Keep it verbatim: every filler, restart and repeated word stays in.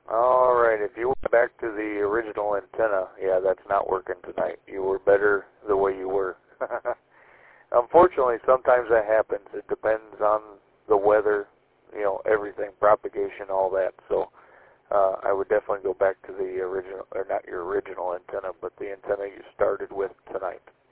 All right, if you went back to the original antenna, yeah, that's not working tonight. You were better the way you were. Unfortunately, sometimes that happens. It depends on the weather, you know, everything, propagation, all that. So uh, I would definitely go back to the original, or not your original antenna, but the antenna you started with tonight.